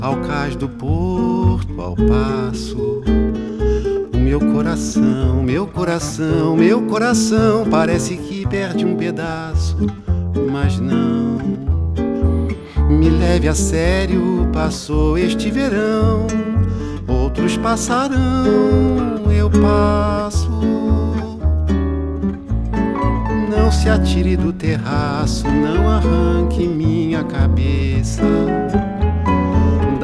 ao cais do porto, ao passo. O meu coração, meu coração parece que perde um pedaço, mas não. Me leve a sério, passou este verão, outros passarão, eu passo. Não se atire do terraço, não arranque minha cabeça.